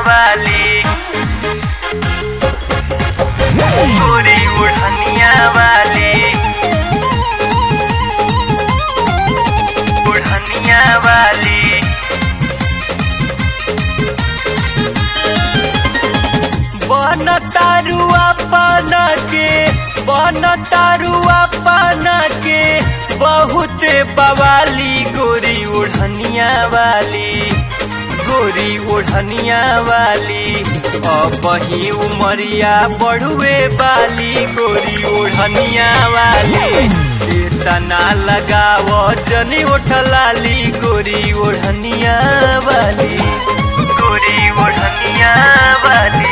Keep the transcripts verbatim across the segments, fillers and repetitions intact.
वाली, गोरी ओढ़निया वाली, ओढ़निया वाली। बन तारुआ पाना के, बन तारुआ पाना के, बहुत बवाली गोरी ओढ़निया वाली, गोरी ओढ़निया वाली। अब ही उमरिया बढ़ुए बाली, गोरी ओढ़निया वाली। तना लगाव जनी ओठलाली, गोरी ओढ़निया वाली, गोरी ओढ़निया वाली।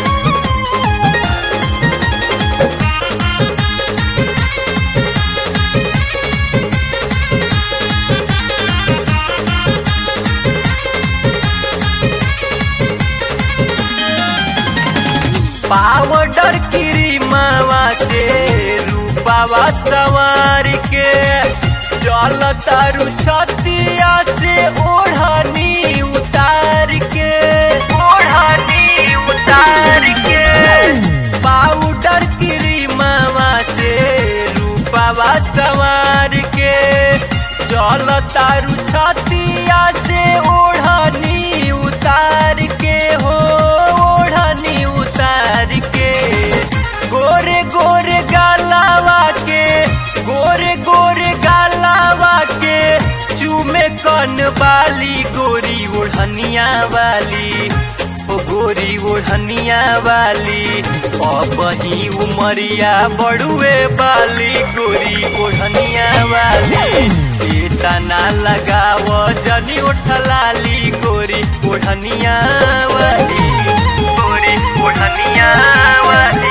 पाउडर क्रीमावा से रूपावा सवार के, चल तारू छतिया से ओढ़नी उतार के, ओढ़नी उतार के। पाउडर क्रीमावा से रूपावा सवार के, चल तारू छतिया से ओढ़नी उतार के हो, ओढ़नी उतार के। गोरे गोरे गालावा के, गोरे गोरे गालावा के, चूमे कन वाली गोरी ओढ़निया वाली, ओ गोरी ओढ़निया वाली। अब ही उमरिया बढ़ुए बाली, गोरी ओढ़निया वाली। तना लगाव जनी ओठलाली, गोरी ओढ़निया वाली, गोरी ओढ़निया वाली।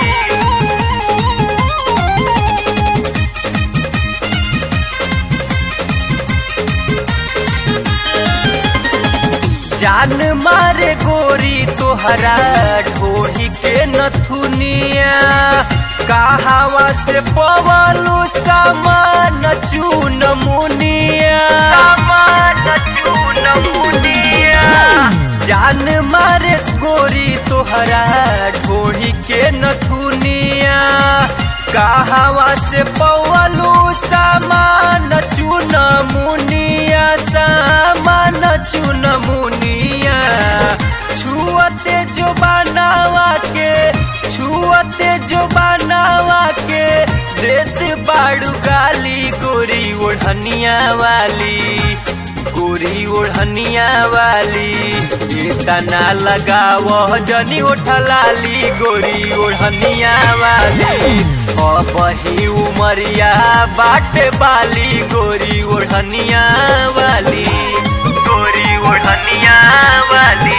जान मारे गोरी तोहरा ढोही के नथुनिया, कहावा से पवलू सामान चून मुनिया, सामान चून मुनिया। जान मारे गोरी तोहरा ढोही के नथुनिया, कहावा से पवलू सामान चून मुनिया, सामान चून मुनिया। छुअते जो बनावा के, छुअते जो बनावा के, देत बाड़ू गाली गोरी ओढ़निया वाली, गोरी ओढ़निया वाली। तना लगाव जनी ओठलाली, गोरी ओढ़निया वाली। अब ही उमरिया बाटे बाली, गोरी ओढ़निया वाली, गोरी ओढ़निया वाली।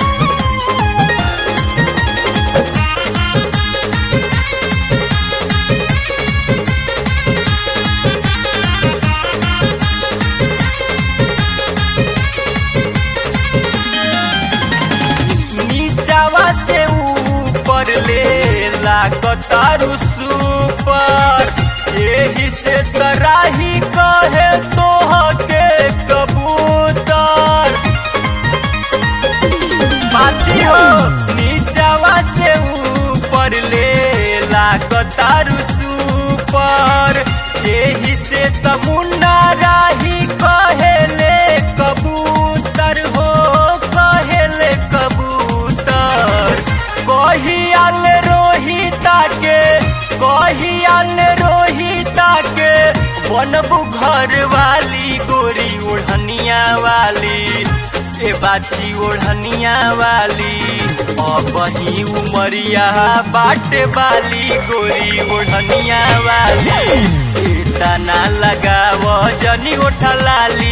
नीचावा से ऊपर ले लागतारू सुपर, यही से तराही कहे तोह के कबूतर। पाछी हो नीचावा से ऊपर ले लागतारू सुपर, यही से तमुन्ना राही कहे ले कबूतर हो, कहे ले कबूतर। कहियाल रोहिता के, कहियाल रोहिता के, बनबू घर वाली गोरी ओढ़निया वाली, ए बाछी ओढ़निया वाली। अब ही उमरिया बाटे बाली, गोरी ओढ़निया वाली। तना लगाव जनी ओठलाली,